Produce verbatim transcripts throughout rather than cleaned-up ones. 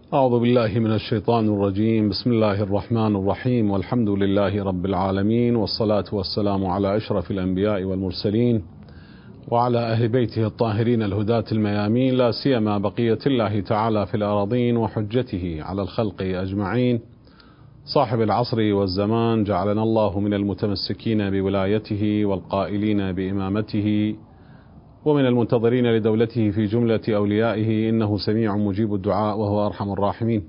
أعوذ بالله من الشيطان الرجيم. بسم الله الرحمن الرحيم، والحمد لله رب العالمين، والصلاة والسلام على أشرف الأنبياء والمرسلين وعلى أهل بيته الطاهرين الهداة الميامين، لا سيما بقية الله تعالى في الأراضين وحجته على الخلق أجمعين، صاحب العصر والزمان، جعلنا الله من المتمسكين بولايته والقائلين بإمامته ومن المنتظرين لدولته في جملة أوليائه، إنه سميع مجيب الدعاء وهو أرحم الراحمين.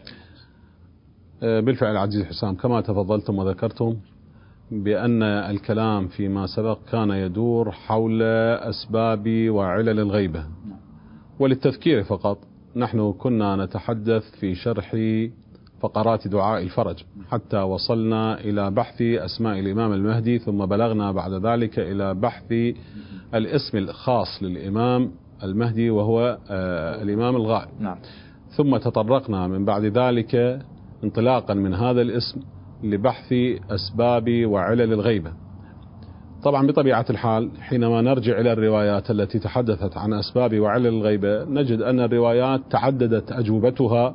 بالفعل عزيز حسام، كما تفضلتم وذكرتم بأن الكلام فيما سبق كان يدور حول أسباب وعلل الغيبة، وللتذكير فقط نحن كنا نتحدث في شرح فقرات دعاء الفرج حتى وصلنا إلى بحث أسماء الإمام المهدي، ثم بلغنا بعد ذلك إلى بحث الاسم الخاص للإمام المهدي وهو الإمام الغائب. نعم. ثم تطرقنا من بعد ذلك انطلاقا من هذا الاسم لبحث أسباب وعلل الغيبة. طبعا بطبيعة الحال حينما نرجع إلى الروايات التي تحدثت عن أسباب وعلل الغيبة نجد أن الروايات تعددت أجوبتها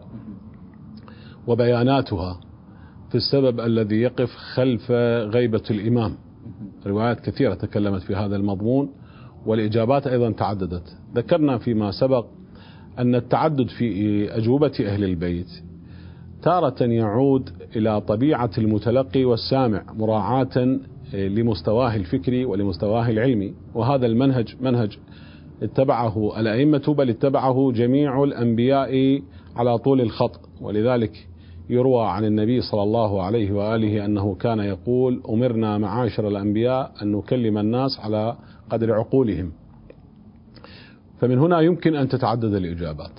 وبياناتها في السبب الذي يقف خلف غيبة الإمام. روايات كثيرة تكلمت في هذا المضمون، والإجابات أيضا تعددت. ذكرنا فيما سبق أن التعدد في أجوبة أهل البيت تارة يعود إلى طبيعة المتلقي والسامع مراعاة لمستواه الفكري ولمستواه العلمي، وهذا المنهج منهج اتبعه الأئمة، بل اتبعه جميع الأنبياء على طول الخط. ولذلك يروى عن النبي صلى الله عليه وآله أنه كان يقول: أمرنا معاشر الأنبياء أن نكلم الناس على قدر عقولهم. فمن هنا يمكن أن تتعدد الإجابات،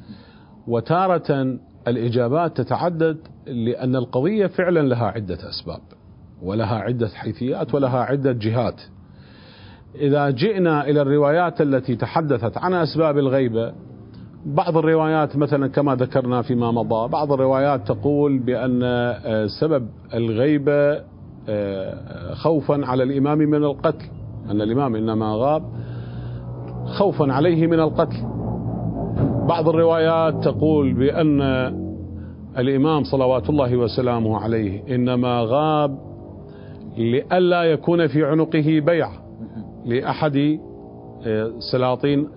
وتارة الإجابات تتعدد لأن القضية فعلا لها عدة أسباب ولها عدة حيثيات ولها عدة جهات. إذا جئنا إلى الروايات التي تحدثت عن أسباب الغيبة، بعض الروايات مثلا كما ذكرنا فيما مضى، بعض الروايات تقول بأن سبب الغيبة خوفا على الإمام من القتل، أن الإمام إنما غاب خوفا عليه من القتل. بعض الروايات تقول بأن الإمام صلوات الله وسلامه عليه إنما غاب لئلا يكون في عنقه بيع لأحد سلاطين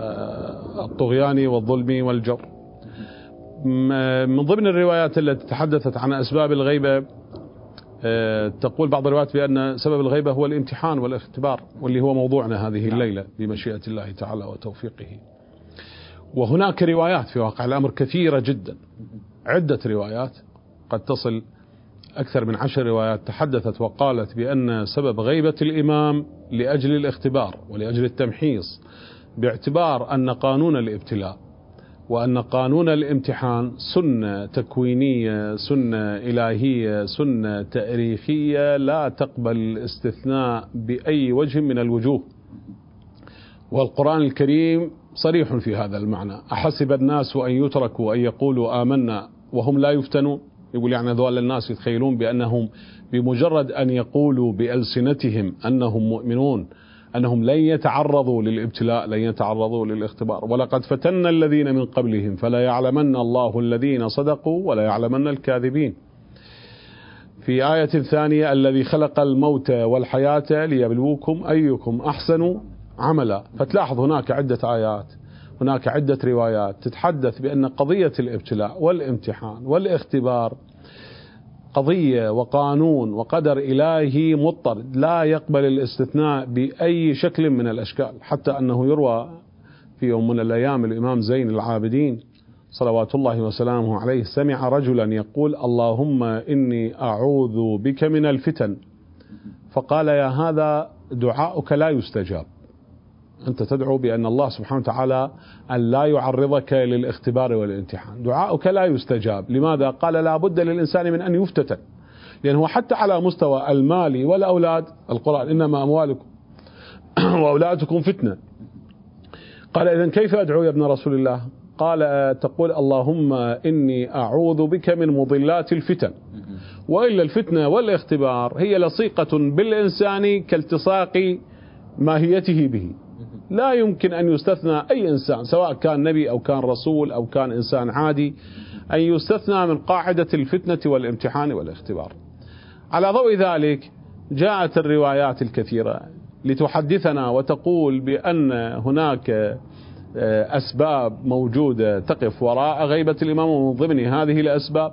الطغيان والظلم والجور. من ضمن الروايات التي تحدثت عن أسباب الغيبة تقول بعض الروايات بأن سبب الغيبة هو الامتحان والاختبار، واللي هو موضوعنا هذه الليلة بمشيئة الله تعالى وتوفيقه. وهناك روايات في واقع الأمر كثيرة جدا، عدة روايات قد تصل أكثر من عشر روايات تحدثت وقالت بأن سبب غيبة الإمام لأجل الاختبار ولأجل التمحيص، باعتبار أن قانون الابتلاء وأن قانون الامتحان سنة تكوينية، سنة إلهية، سنة تاريخية لا تقبل الاستثناء بأي وجه من الوجوه. والقرآن الكريم صريح في هذا المعنى: أحسب الناس أن يتركوا أن يقولوا آمنا وهم لا يفتنون. يقول يعني ذول الناس يتخيلون بأنهم بمجرد أن يقولوا بألسنتهم أنهم مؤمنون أنهم لن يتعرضوا للابتلاء، لن يتعرضوا للاختبار. ولقد فتنا الذين من قبلهم فلا يعلمن الله الذين صدقوا ولا يعلمن الكاذبين. في آية ثانية: الذي خلق الموت والحياة ليبلوكم أيكم أحسن عملا. فتلاحظ هناك عدة آيات، هناك عدة روايات تتحدث بأن قضية الابتلاء والامتحان والاختبار قضية وقانون وقدر إلهي مضطرد لا يقبل الاستثناء بأي شكل من الأشكال. حتى أنه يروى في يوم من الأيام الإمام زين العابدين صلوات الله وسلامه عليه سمع رجلا يقول: اللهم إني أعوذ بك من الفتن. فقال: يا هذا دعاؤك لا يستجاب، أنت تدعو بأن الله سبحانه وتعالى أن لا يعرضك للاختبار والامتحان، دعاؤك لا يستجاب. لماذا؟ قال: لا بد للإنسان من أن يفتتن، لأنه حتى على مستوى المال والأولاد القرآن: إنما أموالكم وأولادكم فتنة. قال: إذن كيف أدعو يا ابن رسول الله؟ قال: تقول: اللهم إني أعوذ بك من مضلات الفتن. وإلا الفتنة والاختبار هي لصيقة بالإنسان كالتصاق ماهيته به، لا يمكن أن يستثنى أي إنسان سواء كان نبي أو كان رسول أو كان إنسان عادي أن يستثنى من قاعدة الفتنة والامتحان والاختبار. على ضوء ذلك جاءت الروايات الكثيرة لتحدثنا وتقول بأن هناك أسباب موجودة تقف وراء غيبة الإمام، ومن ضمن هذه الأسباب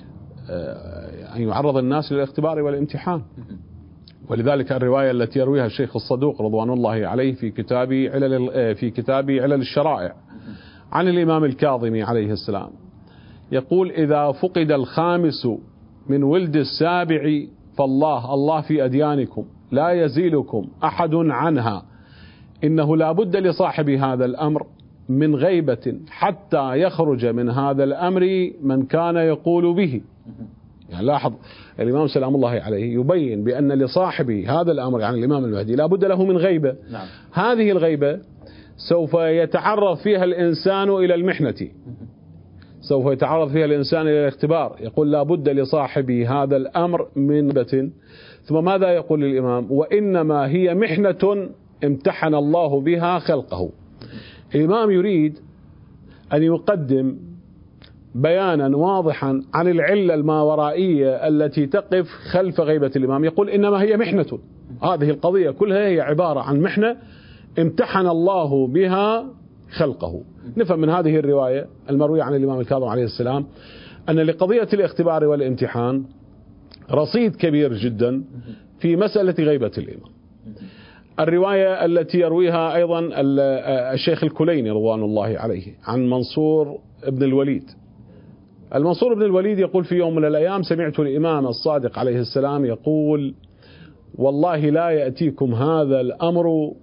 أن يعرض الناس للاختبار والامتحان. ولذلك الرواية التي يرويها الشيخ الصدوق رضوان الله عليه في كتاب علل في كتاب علل الشرائع عن الإمام الكاظمي عليه السلام يقول: إذا فقد الخامس من ولد السابع فالله الله في أديانكم لا يزيلكم أحد عنها، إنه لا بد لصاحب هذا الأمر من غيبة حتى يخرج من هذا الأمر من كان يقول به. يعني لاحظ الإمام سلام الله عليه يبين بأن لصاحب هذا الأمر يعني الإمام المهدي لا بد له من غيبة. نعم. هذه الغيبة سوف يتعرض فيها الإنسان إلى المحنة، سوف يتعرض فيها الإنسان إلى الاختبار. يقول لا بد لصاحب هذا الأمر من غيبة. ثم ماذا يقول الإمام؟ وإنما هي محنة امتحن الله بها خلقه. الإمام يريد أن يقدم بيانا واضحا عن العلة الماورائية التي تقف خلف غيبة الإمام. يقول إنما هي محنة، هذه القضية كلها هي عبارة عن محنة امتحن الله بها خلقه. نفهم من هذه الرواية المروية عن الإمام الكاظم عليه السلام أن لقضية الاختبار والامتحان رصيد كبير جدا في مسألة غيبة الإمام. الرواية التي يرويها أيضا الشيخ الكليني رضوان الله عليه عن منصور بن الوليد. المنصور بن الوليد يقول: في يوم من الأيام سمعت الإمام الصادق عليه السلام يقول: والله لا يأتيكم هذا الأمر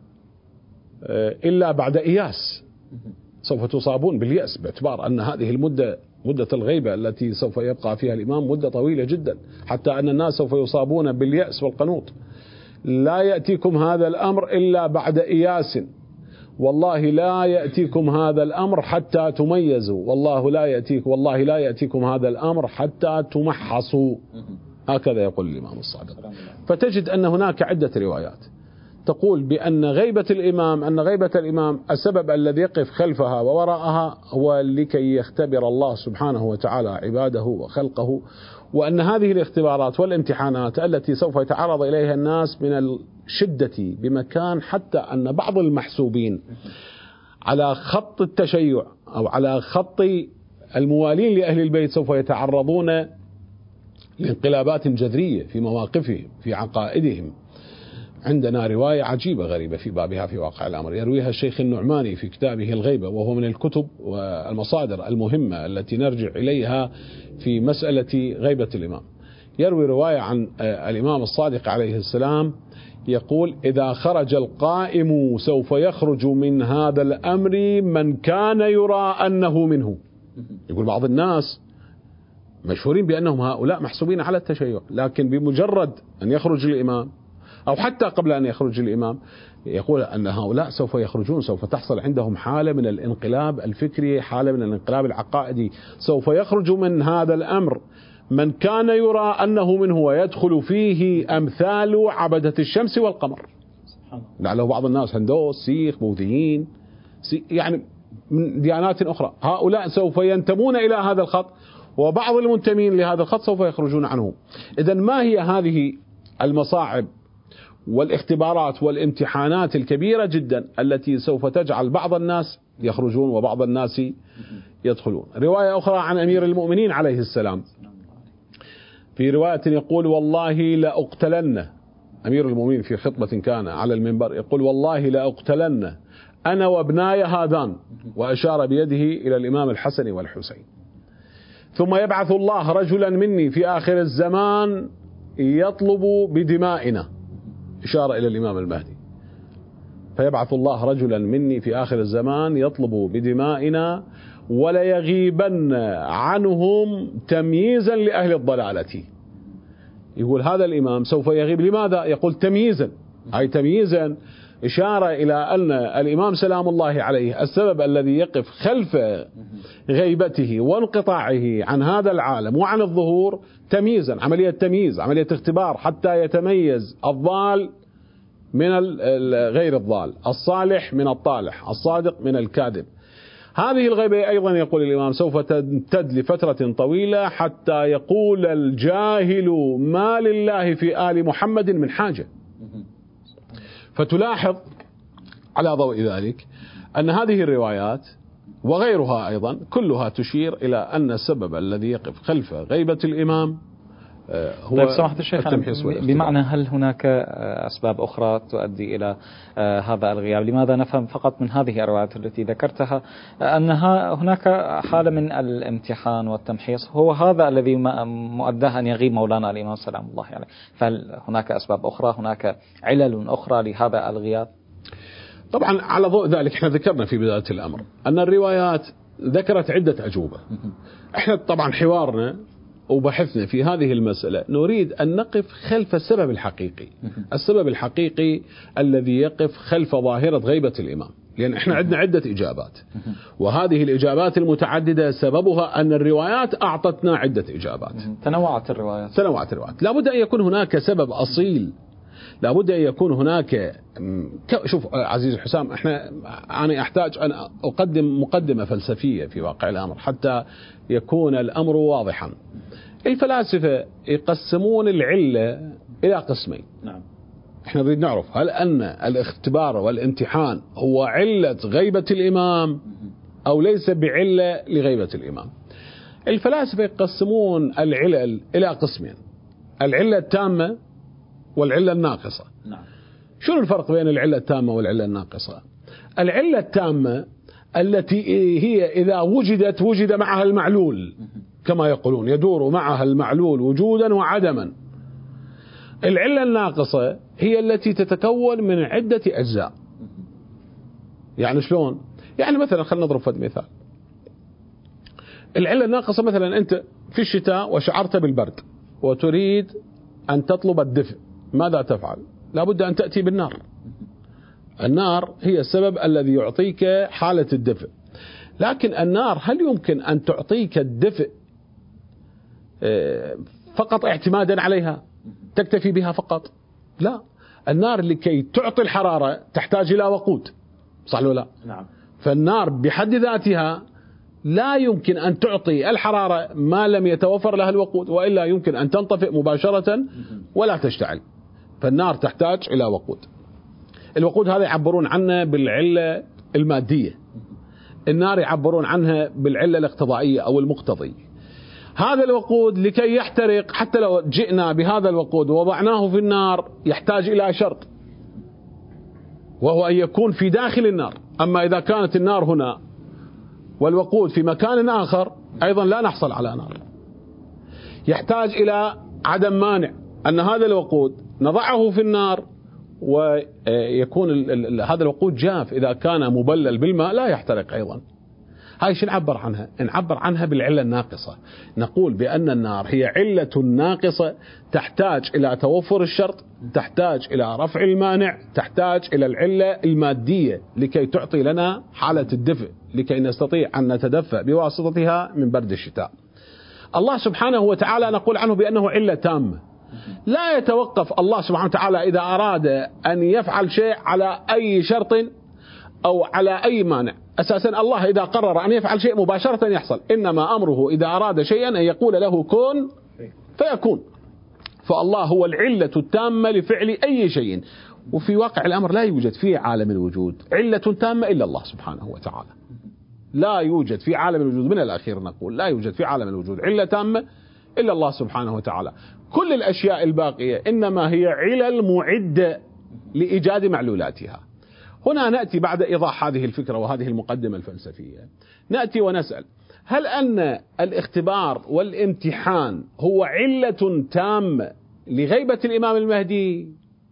إلا بعد إياس، سوف تصابون باليأس باعتبار أن هذه المدة مدة الغيبة التي سوف يبقى فيها الإمام مدة طويلة جدا، حتى أن الناس سوف يصابون باليأس والقنوط. لا يأتيكم هذا الأمر إلا بعد إياس، والله لا يأتيكم هذا الأمر حتى تميزوا، والله لا يأتيكم والله لا يأتيكم هذا الأمر حتى تمحصوا. هكذا يقول الإمام الصادق. فتجد أن هناك عدة روايات تقول بأن غيبة الإمام أن غيبة الإمام السبب الذي يقف خلفها ووراءها هو لكي يختبر الله سبحانه وتعالى عباده وخلقه، وأن هذه الاختبارات والامتحانات التي سوف يتعرض إليها الناس من الشدة بمكان حتى أن بعض المحسوبين على خط التشيع أو على خط الموالين لأهل البيت سوف يتعرضون لانقلابات جذرية في مواقفهم في عقائدهم. عندنا رواية عجيبة غريبة في بابها في واقع الأمر يرويها الشيخ النعماني في كتابه الغيبة، وهو من الكتب والمصادر المهمة التي نرجع إليها في مسألة غيبة الإمام. يروي رواية عن الإمام الصادق عليه السلام يقول: إذا خرج القائم سوف يخرج من هذا الأمر من كان يرى أنه منه. يقول بعض الناس مشهورين بأنهم هؤلاء محسوبين على التشيع، لكن بمجرد أن يخرج الإمام أو حتى قبل أن يخرج الإمام يقول أن هؤلاء سوف يخرجون، سوف تحصل عندهم حالة من الانقلاب الفكري، حالة من الانقلاب العقائدي. سوف يخرج من هذا الأمر من كان يرى أنه منه ويدخل فيه أمثال عبدة الشمس والقمر. لعله بعض الناس هندوس سيخ بوذيين يعني من ديانات أخرى، هؤلاء سوف ينتمون إلى هذا الخط، وبعض المنتمين لهذا الخط سوف يخرجون عنه. إذن ما هي هذه المصاعب والاختبارات والامتحانات الكبيرة جدا التي سوف تجعل بعض الناس يخرجون وبعض الناس يدخلون؟ رواية أخرى عن أمير المؤمنين عليه السلام في رواية يقول: والله لأقتلن، أمير المؤمنين في خطبة كان على المنبر يقول: والله لأقتلن أنا وابناي هذان، وأشار بيده إلى الإمام الحسن والحسين، ثم يبعث الله رجلا مني في آخر الزمان يطلب بدمائنا، إشارة إلى الإمام المهدي، فيبعث الله رجلا مني في آخر الزمان يطلب بدمائنا ولا يغيبن عنهم تمييزا لأهل الضلالة. يقول هذا الإمام سوف يغيب، لماذا؟ يقول تمييزا، أي تمييزا إشارة إلى أن الإمام سلام الله عليه السبب الذي يقف خلف غيبته وانقطاعه عن هذا العالم وعن الظهور تمييزا، عملية تمييز، عملية اختبار حتى يتميز الضال من غير الضال، الصالح من الطالح، الصادق من الكاذب. هذه الغيبة أيضا يقول الإمام سوف تمتد لفترة طويلة حتى يقول الجاهل ما لله في آل محمد من حاجة. فتلاحظ على ضوء ذلك أن هذه الروايات وغيرها أيضا كلها تشير إلى أن السبب الذي يقف خلف غيبة الإمام هو طيب سماحة الشيخ، بمعنى هل هناك أسباب أخرى تؤدي إلى هذا الغياب؟ لماذا نفهم فقط من هذه الروايات التي ذكرتها أنها هناك حالة من الامتحان والتمحيص، هو هذا الذي مؤداه أن يغيب مولانا الإمام سلام الله عليه؟ فهل هناك أسباب أخرى، هناك علل أخرى لهذا الغياب؟ طبعا على ضوء ذلك احنا ذكرنا في بداية الأمر أن الروايات ذكرت عدة أجوبة. احنا طبعا حوارنا وبحثنا في هذه المسألة نريد أن نقف خلف السبب الحقيقي، السبب الحقيقي الذي يقف خلف ظاهرة غيبة الإمام، لأن احنا عندنا عدة إجابات، وهذه الإجابات المتعددة سببها أن الروايات أعطتنا عدة إجابات. تنوعت الروايات تنوعت الروايات لابد أن يكون هناك سبب أصيل، لابد أن يكون هناك. شوف عزيز حسام، احنا أنا أحتاج أن أقدم مقدمة فلسفية في واقع الأمر حتى يكون الأمر واضحا. الفلاسفة يقسمون العلة إلى قسمين. نعم. احنا نريد نعرف هل أن الاختبار والامتحان هو علة غيبة الإمام أو ليس بعلة لغيبة الإمام. الفلاسفة يقسمون العلل إلى قسمين: العلة التامة والعلة الناقصة. نعم. شنو الفرق بين العلة التامة والعلة الناقصة؟ العلة التامة التي هي إذا وجدت وجد معها المعلول، كما يقولون يدور معها المعلول وجودا وعدما. العلة الناقصة هي التي تتكون من عدة أجزاء. يعني شلون؟ يعني مثلا خلينا نضرب فد مثال. العلة الناقصة مثلا أنت في الشتاء وشعرت بالبرد وتريد أن تطلب الدفء، ماذا تفعل؟ لابد أن تأتي بالنار. النار هي السبب الذي يعطيك حالة الدفء، لكن النار هل يمكن أن تعطيك الدفء فقط اعتمادا عليها؟ تكتفي بها فقط؟ لا، النار لكي تعطي الحرارة تحتاج إلى وقود، صح ولا لا؟ نعم. فالنار بحد ذاتها لا يمكن أن تعطي الحرارة ما لم يتوفر لها الوقود، وإلا يمكن أن تنطفئ مباشرة ولا تشتعل. فالنار تحتاج إلى وقود. الوقود هذا يعبرون عنه بالعلة المادية، النار يعبرون عنها بالعلة الاقتضائية أو المقتضية. هذا الوقود لكي يحترق، حتى لو جئنا بهذا الوقود ووضعناه في النار يحتاج إلى شرط، وهو أن يكون في داخل النار. أما إذا كانت النار هنا والوقود في مكان آخر أيضا لا نحصل على نار. يحتاج إلى عدم مانع، أن هذا الوقود نضعه في النار ويكون هذا الوقود جاف، إذا كان مبلل بالماء لا يحترق أيضا. هاي شو نعبر عنها؟ نعبر عنها بالعلة الناقصة. نقول بأن النار هي علة ناقصة تحتاج إلى توفر الشرط، تحتاج إلى رفع المانع، تحتاج إلى العلة المادية لكي تعطي لنا حالة الدفء، لكي نستطيع أن نتدفأ بواسطتها من برد الشتاء. الله سبحانه وتعالى نقول عنه بأنه علة تامة، لا يتوقف الله سبحانه وتعالى إذا أراد أن يفعل شيء على أي شرط أو على أي مانع. أساسا الله إذا قرر أن يفعل شيء مباشرة يحصل، إنما أمره إذا أراد شيئا أن يقول له كن فيكون. فالله هو العلة التامة لفعل أي شيء، وفي واقع الأمر لا يوجد في عالم الوجود علة تامة إلا الله سبحانه وتعالى. لا يوجد في عالم الوجود، من الأخير نقول لا يوجد في عالم الوجود علة تامة إلا الله سبحانه وتعالى. كل الأشياء الباقية إنما هي علل معدة لإيجاد معلولاتها. هنا نأتي بعد إيضاح هذه الفكرة وهذه المقدمة الفلسفية، نأتي ونسأل: هل أن الاختبار والامتحان هو علة تامة لغيبة الإمام المهدي،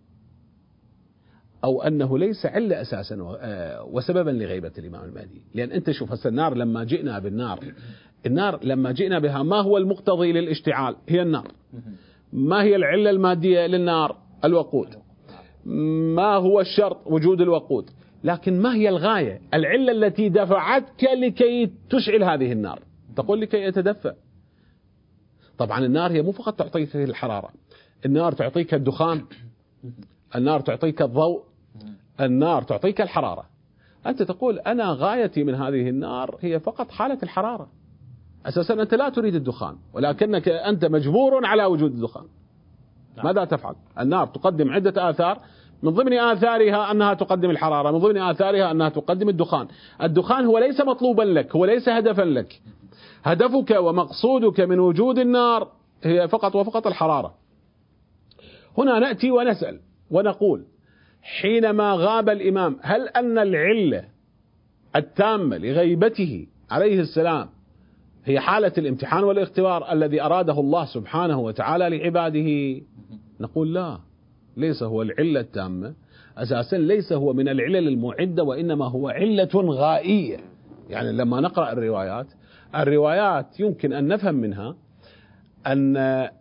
أو أنه ليس علة أساسا وسببا لغيبة الإمام المهدي؟ لأن أنت شوف هسه النار لما جئنا بالنار، النار لما جئنا بها ما هو المقتضي للاشتعال؟ هي النار. ما هي العلة المادية للنار؟ الوقود. ما هو الشرط؟ وجود الوقود. لكن ما هي الغاية؟ العلة التي دفعتك لكي تشعل هذه النار، تقول لكي يتدفأ. طبعا النار هي مو فقط تعطيك الحرارة، النار تعطيك الدخان، النار تعطيك الضوء، النار تعطيك الحرارة. أنت تقول أنا غايتي من هذه النار هي فقط حالة الحرارة، أساسا أنت لا تريد الدخان ولكنك أنت مجبور على وجود الدخان. ماذا تفعل؟ النار تقدم عدة آثار، من ضمن آثارها أنها تقدم الحرارة، من ضمن آثارها أنها تقدم الدخان. الدخان هو ليس مطلوبا لك، هو ليس هدفا لك، هدفك ومقصودك من وجود النار هي فقط وفقط الحرارة. هنا نأتي ونسأل ونقول حينما غاب الإمام هل أن العلة التامة لغيبته عليه السلام هي حالة الامتحان والاختبار الذي أراده الله سبحانه وتعالى لعباده؟ نقول لا، ليس هو العلة التامة، أساسا ليس هو من العلل المعدة، وإنما هو علة غائية. يعني لما نقرأ الروايات الروايات يمكن أن نفهم منها أن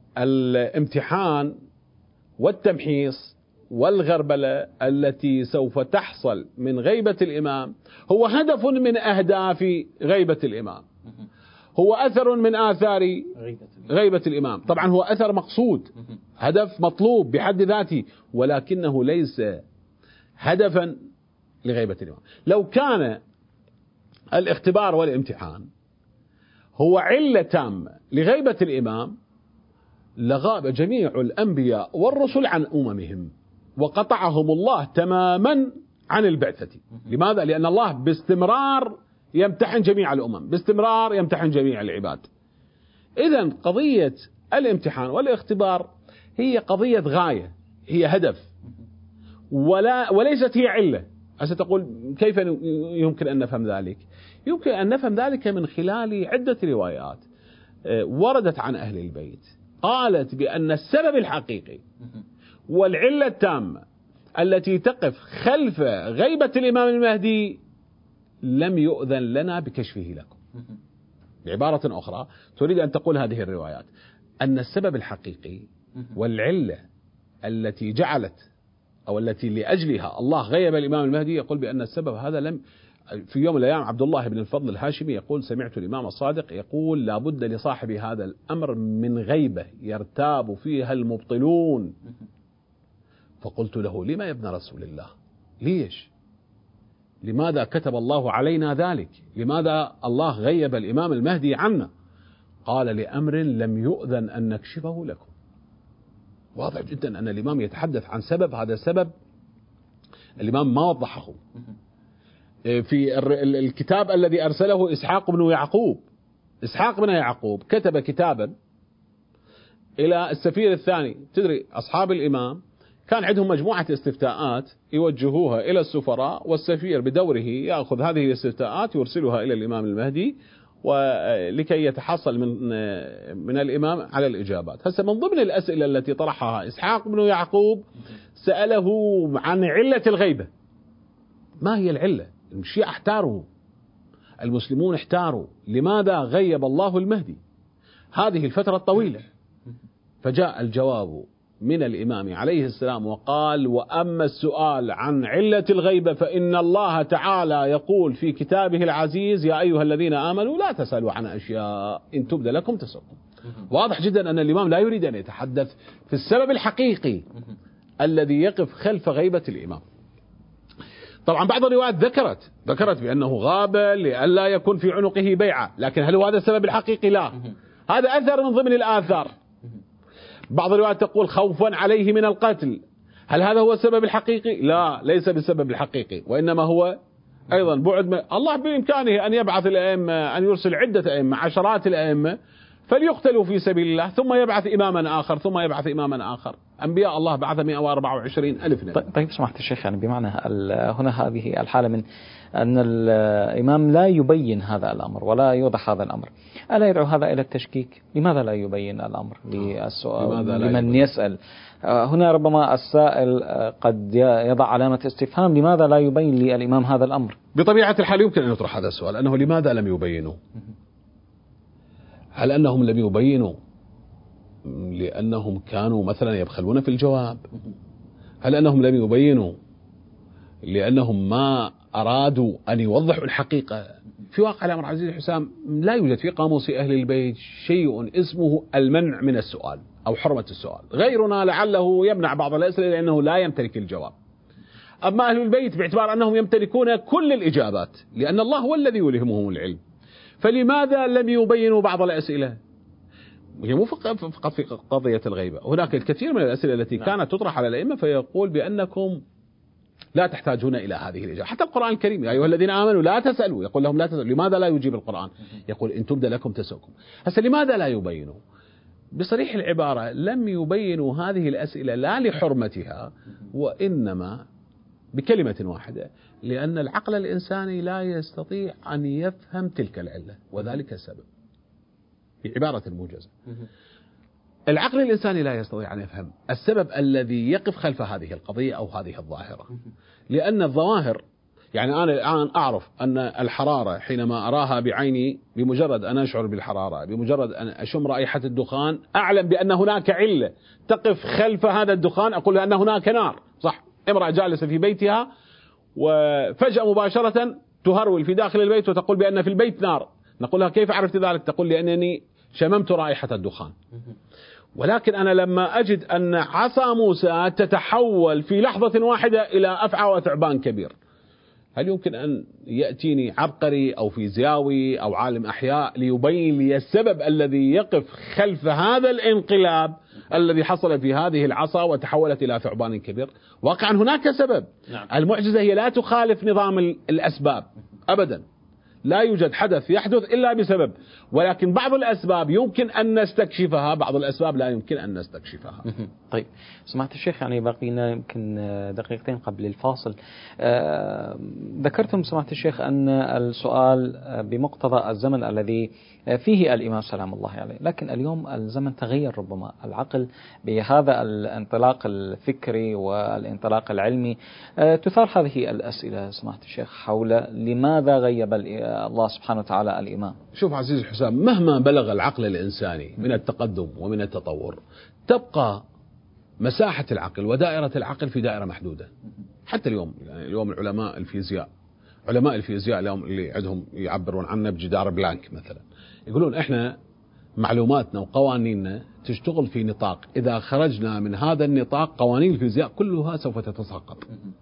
الامتحان والتمحيص والغربلة التي سوف تحصل من غيبة الإمام هو هدف من أهداف غيبة الإمام، هو أثر من آثار غيبة الإمام. طبعا هو أثر مقصود، هدف مطلوب بحد ذاته، ولكنه ليس هدفا لغيبة الإمام. لو كان الاختبار والامتحان هو علة تامة لغيبة الإمام لغاب جميع الأنبياء والرسل عن أممهم وقطعهم الله تماما عن البعثة. لماذا؟ لأن الله باستمرار يمتحن جميع الأمم، باستمرار يمتحن جميع العباد. إذن قضية الامتحان والاختبار هي قضية غاية، هي هدف، ولا وليست هي علة. أستقول كيف يمكن أن نفهم ذلك؟ يمكن أن نفهم ذلك من خلال عدة روايات وردت عن أهل البيت قالت بأن السبب الحقيقي والعلة التامة التي تقف خلف غيبة الإمام المهدي لم يؤذن لنا بكشفه لكم. بعبارة أخرى تريد أن تقول هذه الروايات أن السبب الحقيقي والعلة التي جعلت أو التي لأجلها الله غيب الإمام المهدي، يقول بأن السبب هذا لم. في يوم من الأيام عبد الله بن الفضل الهاشمي يقول سمعت الإمام الصادق يقول لا بد لصاحب هذا الأمر من غيبة يرتاب فيها المبطلون. فقلت له لما يا ابن رسول الله؟ ليش؟ لماذا كتب الله علينا ذلك؟ لماذا الله غيب الإمام المهدي عنا؟ قال لأمر لم يؤذن أن نكشفه لكم. واضح جدا أن الإمام يتحدث عن سبب، هذا السبب الإمام ما وضحه. في الكتاب الذي أرسله إسحاق بن يعقوب، إسحاق بن يعقوب كتب كتابا إلى السفير الثاني. تدري أصحاب الإمام كان عندهم مجموعة استفتاءات يوجهوها إلى السفراء، والسفير بدوره يأخذ هذه الاستفتاءات يرسلها إلى الإمام المهدي ولكي يتحصل من من الإمام على الإجابات. هسه من ضمن الأسئلة التي طرحها إسحاق بن يعقوب سأله عن علة الغيبة. ما هي العلة؟ الشيعة احتاروا، المسلمون احتاروا، لماذا غيب الله المهدي هذه الفترة الطويلة؟ فجاء الجواب من الإمام عليه السلام وقال وأما السؤال عن علة الغيبة فإن الله تعالى يقول في كتابه العزيز يا أيها الذين آمنوا لا تسألوا عن أشياء إن تبد لكم تسؤكم. واضح جدا أن الإمام لا يريد أن يتحدث في السبب الحقيقي الذي يقف خلف غيبة الإمام. طبعا بعض الروايات ذكرت ذكرت بأنه غاب لئلا يكون في عنقه بيعة، لكن هل هو هذا السبب الحقيقي؟ لا، هذا أثر من ضمن الآثار. بعض الروايات تقول خوفا عليه من القتل، هل هذا هو السبب الحقيقي؟ لا، ليس بالسبب الحقيقي، وإنما هو أيضا بعد من الله بإمكانه أن يبعث الأئمة، أن يرسل عدة أئمة عشرات الأئمة فليقتلوا في سبيل الله ثم يبعث إماما آخر ثم يبعث إماما آخر. أنبياء الله بعث مئة وأربعة وعشرين ألف نبي. طيب سمحت الشيخ، يعني بمعنى هنا هذه الحالة من أن الإمام لا يبين هذا الأمر ولا يوضح هذا الأمر، ألا يدعو هذا إلى التشكيك؟ لماذا لا يبين الأمر للسؤال لمن يسأل؟ هنا ربما السائل قد يضع علامة استفهام، لماذا لا يبين للإمام هذا الأمر؟ بطبيعة الحال يمكن أن يطرح هذا السؤال، أنه لماذا لم يبينوا؟ هل أنهم لم يبينوا لأنهم كانوا مثلا يبخلون في الجواب؟ هل أنهم لم يبينوا لأنهم ما أرادوا أن يوضحوا الحقيقة؟ في واقع الأمر عزيزي حسام لا يوجد في قاموس أهل البيت شيء اسمه المنع من السؤال أو حرمة السؤال. غيرنا لعله يمنع بعض الأسئلة لأنه لا يمتلك الجواب. أما أهل البيت باعتبار أنهم يمتلكون كل الإجابات لأن الله هو الذي يلهمهم العلم، فلماذا لم يبينوا بعض الأسئلة؟ هي مو فقط في قضية الغيبة، هناك الكثير من الأسئلة التي كانت تطرح على الأئمة فيقول بأنكم لا تحتاجون إلى هذه الإجابة. حتى القرآن الكريم يا أيها الذين آمنوا لا تسألوا، يقول لهم لا تسألوا. لماذا لا يجيب القرآن؟ يقول إن تبد لكم تسؤكم. هسه لماذا لا يبينوا؟ بصريح العبارة لم يبينوا هذه الأسئلة لا لحرمتها وإنما بكلمة واحدة لأن العقل الإنساني لا يستطيع أن يفهم تلك العلة وذلك السبب. بعبارة موجزة، العقل الإنساني لا يستطيع أن يفهم السبب الذي يقف خلف هذه القضية أو هذه الظاهرة، لأن الظواهر يعني أنا الآن أعرف أن الحرارة حينما أراها بعيني بمجرد أن أشعر بالحرارة بمجرد أن أشم رائحة الدخان أعلم بأن هناك علة تقف خلف هذا الدخان، أقول أن هناك نار. صح، امرأة جالسة في بيتها وفجأة مباشرة تهرول في داخل البيت وتقول بأن في البيت نار، نقول لها كيف عرفت ذلك؟ تقول لأنني شممت رائحة الدخان. ولكن أنا لما أجد أن عصا موسى تتحول في لحظة واحدة إلى أفعى وثعبان كبير، هل يمكن أن يأتيني عبقري أو فيزيائي أو عالم أحياء ليبين لي السبب الذي يقف خلف هذا الانقلاب الذي حصل في هذه العصا وتحولت إلى ثعبان كبير؟ واقعا هناك سبب. نعم. المعجزة هي لا تخالف نظام الأسباب أبدا، لا يوجد حدث يحدث إلا بسبب، ولكن بعض الأسباب يمكن أن نستكشفها، بعض الأسباب لا يمكن أن نستكشفها. طيب سمعت الشيخ، يعني باقينا يمكن دقيقتين قبل الفاصل. ذكرتم سمعت الشيخ أن السؤال بمقتضى الزمن الذي فيه الإمام سلام الله عليه، لكن اليوم الزمن تغير، ربما العقل بهذا الانطلاق الفكري والانطلاق العلمي تثار هذه الأسئلة سمعت الشيخ حول لماذا غيب الله سبحانه وتعالى الإمام. شوف عزيز حسام، مهما بلغ العقل الإنساني من التقدم ومن التطور تبقى مساحة العقل ودائرة العقل في دائرة محدودة. حتى اليوم يعني اليوم العلماء الفيزياء علماء الفيزياء اليوم اللي عندهم يعبرون عنه بجدار بلانك مثلا، يقولون احنا معلوماتنا وقوانيننا تشتغل في نطاق، إذا خرجنا من هذا النطاق قوانين الفيزياء كلها سوف تتساقط.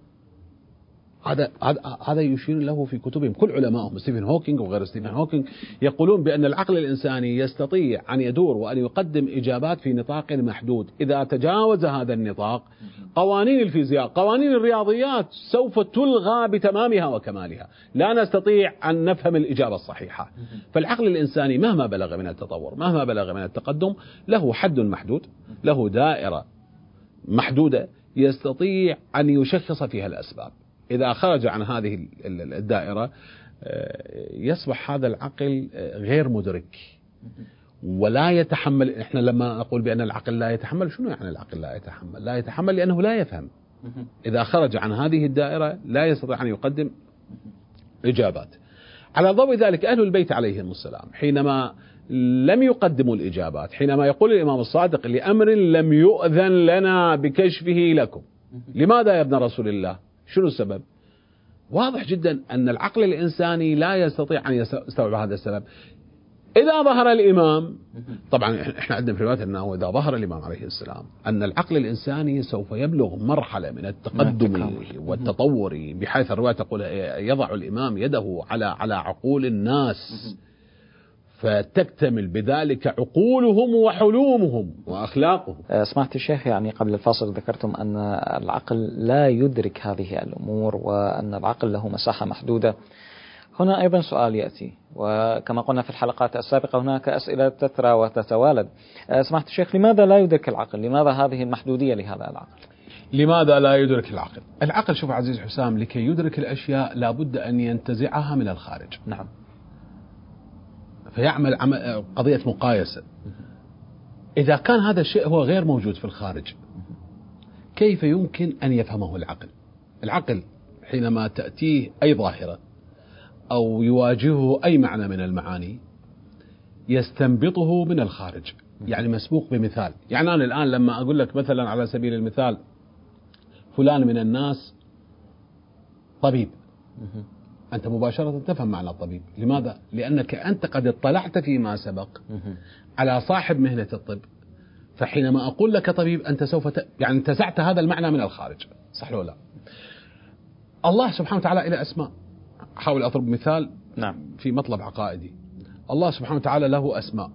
هذا هذا يشير له في كتبهم كل علمائهم، ستيفن هوكينج وغير ستيفن هوكينج، يقولون بأن العقل الإنساني يستطيع أن يدور وأن يقدم إجابات في نطاق محدود، إذا تجاوز هذا النطاق قوانين الفيزياء قوانين الرياضيات سوف تلغى بتمامها وكمالها، لا نستطيع أن نفهم الإجابة الصحيحة. فالعقل الإنساني مهما بلغ من التطور مهما بلغ من التقدم له حد محدود، له دائرة محدودة يستطيع أن يشخص فيها الأسباب. إذا خرج عن هذه الدائرة يصبح هذا العقل غير مدرك ولا يتحمل. إحنا لما نقول بأن العقل لا يتحمل، شنو يعني العقل لا يتحمل؟ لا يتحمل لأنه لا يفهم. إذا خرج عن هذه الدائرة لا يستطيع أن يقدم إجابات. على ضوء ذلك أهل البيت عليهم السلام حينما لم يقدموا الإجابات، حينما يقول الإمام الصادق لأمر لم يؤذن لنا بكشفه لكم، لماذا يا ابن رسول الله؟ شنو السبب؟ واضح جدا أن العقل الإنساني لا يستطيع أن يستوعب هذا السبب. إذا ظهر الإمام، طبعا إحنا عندنا في الرواية أنه إذا ظهر الإمام عليه السلام أن العقل الإنساني سوف يبلغ مرحلة من التقدم والتطور، بحيث الرواية تقول يضع الإمام يده على على عقول الناس فتكتمل بذلك عقولهم وحلومهم وأخلاقهم. سمعت الشيخ، يعني قبل الفاصل ذكرتم أن العقل لا يدرك هذه الأمور وأن العقل له مساحة محدودة. هنا أيضا سؤال يأتي، وكما قلنا في الحلقات السابقة هناك أسئلة تترى وتتوالد. سمعت الشيخ، لماذا لا يدرك العقل؟ لماذا هذه المحدودية لهذا العقل؟ لماذا لا يدرك العقل؟ العقل شوف عزيز حسام، لكي يدرك الأشياء لابد أن ينتزعها من الخارج. نعم. فيعمل قضية مقايسة. إذا كان هذا الشيء هو غير موجود في الخارج كيف يمكن أن يفهمه العقل؟ العقل حينما تأتيه أي ظاهرة أو يواجهه أي معنى من المعاني يستنبطه من الخارج، يعني مسبوق بمثال. يعني أنا الآن لما أقول لك مثلا على سبيل المثال فلان من الناس طبيب، أنت مباشرة تفهم معنى الطبيب. لماذا؟ لأنك أنت قد اطلعت فيما سبق على صاحب مهنة الطب فحينما أقول لك طبيب أنت سوف ت... يعني انتزعت هذا المعنى من الخارج، صح ولا لا؟ الله سبحانه وتعالى إلى أسماء. أحاول أضرب مثال نعم. في مطلب عقائدي. الله سبحانه وتعالى له أسماء.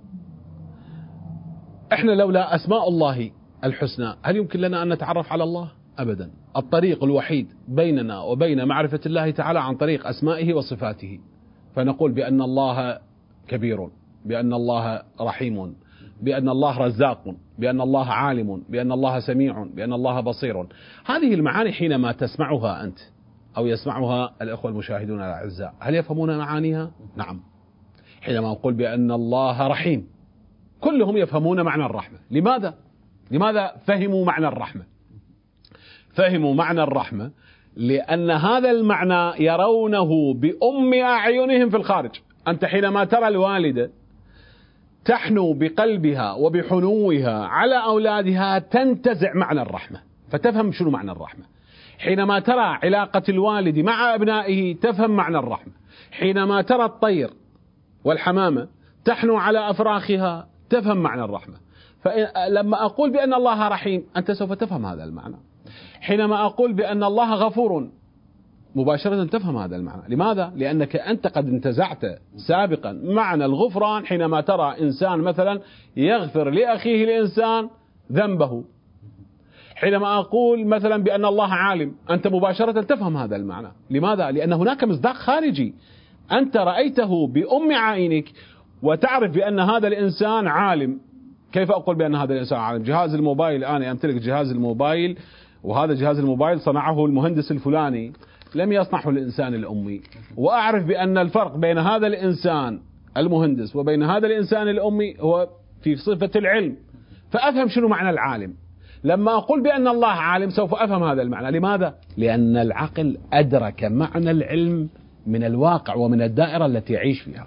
إحنا لولا أسماء الله الحسنى هل يمكن لنا أن نتعرف على الله؟ أبدا. الطريق الوحيد بيننا وبين معرفة الله تعالى عن طريق أسمائه وصفاته. فنقول بأن الله كبير، بأن الله رحيم، بأن الله رزاق، بأن الله عالم، بأن الله سميع، بأن الله بصير. هذه المعاني حينما تسمعها أنت أو يسمعها الأخوة المشاهدون الأعزاء هل يفهمون معانيها؟ نعم. حينما أقول بأن الله رحيم كلهم يفهمون معنى الرحمة. لماذا؟ لماذا فهموا معنى الرحمة؟ فهموا معنى الرحمة لأن هذا المعنى يرونه بأم أعينهم في الخارج. أنت حينما ترى الوالدة تحنو بقلبها وبحنوها على أولادها تنتزع معنى الرحمة، فتفهم شنو معنى الرحمة. حينما ترى علاقة الوالد مع أبنائه تفهم معنى الرحمة. حينما ترى الطير والحمامة تحنو على أفراخها تفهم معنى الرحمة. فلما أقول بأن الله رحيم أنت سوف تفهم هذا المعنى. حينما أقول بأن الله غفور مباشرة تفهم هذا المعنى. لماذا؟ لأنك أنت قد انتزعت سابقا معنى الغفران حينما ترى إنسان مثلا يغفر لأخيه الإنسان ذنبه. حينما أقول مثلا بأن الله عالم أنت مباشرة تفهم هذا المعنى. لماذا؟ لأن هناك مصداق خارجي أنت رأيته بأم عينك وتعرف بأن هذا الإنسان عالم. كيف أقول بأن هذا الإنسان عالم؟ جهاز الموبايل، أنا أمتلك جهاز الموبايل وهذا جهاز الموبايل صنعه المهندس الفلاني لم يصنعه الإنسان الأمي، وأعرف بأن الفرق بين هذا الإنسان المهندس وبين هذا الإنسان الأمي هو في صفة العلم، فأفهم شنو معنى العالم. لما أقول بأن الله عالم سوف أفهم هذا المعنى. لماذا؟ لأن العقل أدرك معنى العلم من الواقع ومن الدائرة التي يعيش فيها.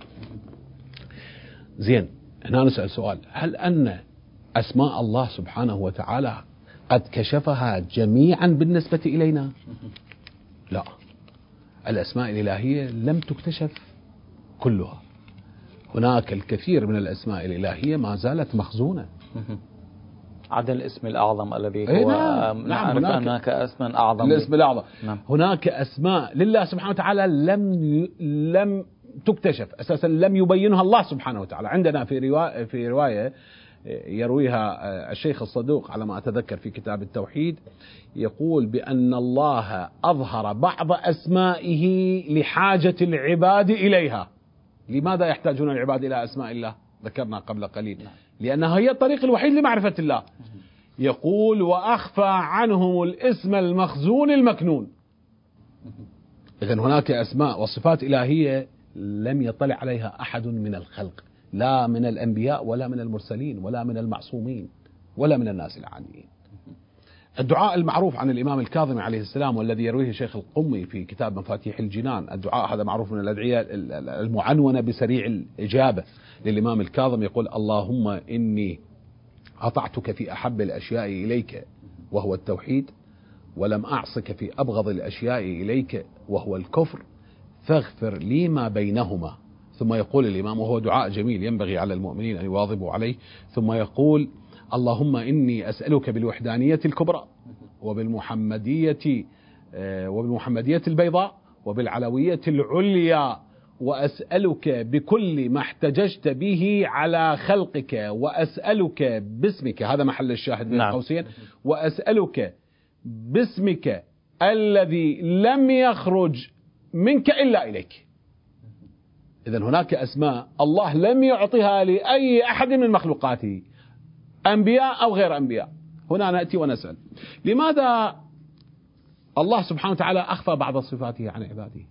زين، هنا نسأل سؤال: هل أن أسماء الله سبحانه وتعالى قد كشفها جميعا بالنسبة إلينا؟ لا، الأسماء الإلهية لم تكتشف كلها. هناك الكثير من الأسماء الإلهية ما زالت مخزونة. عدا الاسم الأعظم الذي هو نعم نعرف هناك, هناك اسم أعظم. الاسم الأعظم نعم. هناك أسماء لله سبحانه وتعالى لم لم تكتشف أساسا، لم يبينها الله سبحانه وتعالى. عندنا في رواية في رواية يرويها الشيخ الصدوق على ما أتذكر في كتاب التوحيد، يقول بأن الله أظهر بعض أسمائه لحاجة العباد إليها. لماذا يحتاجون العباد إلى أسماء الله؟ ذكرنا قبل قليل، لأنها هي الطريق الوحيد لمعرفة الله. يقول: وأخفى عنهم الاسم المخزون المكنون. إذن هناك أسماء وصفات إلهية لم يطلع عليها أحد من الخلق، لا من الأنبياء ولا من المرسلين ولا من المعصومين ولا من الناس العاديين. الدعاء المعروف عن الإمام الكاظم عليه السلام والذي يرويه شيخ القمي في كتاب مفاتيح الجنان، الدعاء هذا معروف من الأدعية المعنونة بسريع الإجابة للإمام الكاظم، يقول: اللهم إني أطعتك في أحب الأشياء إليك وهو التوحيد، ولم أعصك في أبغض الأشياء إليك وهو الكفر، فاغفر لي ما بينهما. ثم يقول الإمام، وهو دعاء جميل ينبغي على المؤمنين أن يواظبوا عليه، ثم يقول: اللهم إني أسألك بالوحدانية الكبرى وبالمحمدية وبالمحمدية البيضاء وبالعلوية العليا، وأسألك بكل ما احتججت به على خلقك، وأسألك باسمك، هذا محل الشاهد بين قوسين، وأسألك باسمك الذي لم يخرج منك إلا إليك. إذن هناك أسماء الله لم يعطيها لأي أحد من مخلوقاته، أنبياء أو غير أنبياء. هنا نأتي ونسأل: لماذا الله سبحانه وتعالى أخفى بعض صفاته عن عباده؟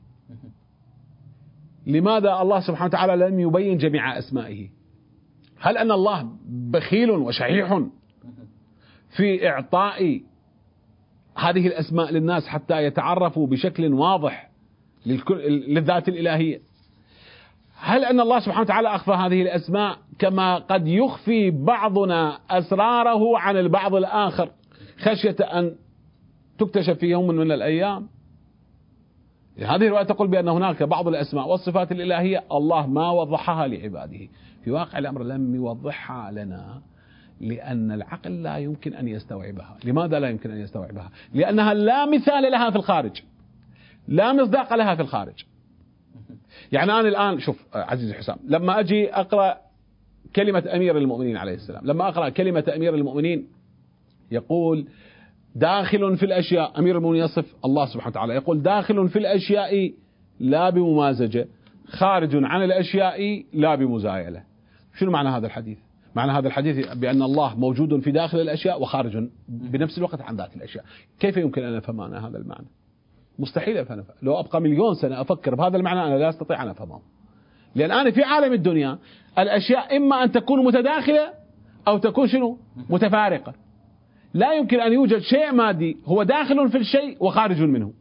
لماذا الله سبحانه وتعالى لم يبين جميع أسمائه؟ هل أن الله بخيل وشحيح في إعطاء هذه الأسماء للناس حتى يتعرفوا بشكل واضح للذات الإلهية؟ هل أن الله سبحانه وتعالى أخفى هذه الأسماء كما قد يخفي بعضنا أسراره عن البعض الآخر خشية أن تكتشف في يوم من الأيام؟ هذه الرواية تقول بأن هناك بعض الأسماء والصفات الإلهية الله ما وضحها لعباده. في واقع الأمر لم يوضحها لنا لأن العقل لا يمكن أن يستوعبها. لماذا لا يمكن أن يستوعبها؟ لأنها لا مثال لها في الخارج، لا مصداق لها في الخارج. يعني أنا الآن شوف عزيزي حسام، لما أجي أقرأ كلمة أمير المؤمنين عليه السلام، لما أقرأ كلمة أمير المؤمنين يقول داخل في الأشياء، أمير المؤمنين يصف الله سبحانه وتعالى يقول داخل في الأشياء لا بممازجة، خارج عن الأشياء لا بمزايلة. شنو معنى هذا الحديث؟ معنى هذا الحديث بأن الله موجود في داخل الأشياء وخارج بنفس الوقت عن ذات الأشياء. كيف يمكن أن أفهم أنا هذا المعنى؟ مستحيل أفهم. لو أبقى مليون سنة أفكر بهذا المعنى أنا لا أستطيع أن أفهمه، لأن أنا في عالم الدنيا الأشياء إما أن تكون متداخلة أو تكون شنو؟ متفارقة. لا يمكن أن يوجد شيء مادي هو داخل في الشيء وخارج منه،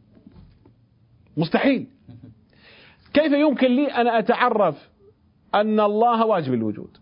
مستحيل. كيف يمكن لي أن أتعرف أن الله واجب الوجود؟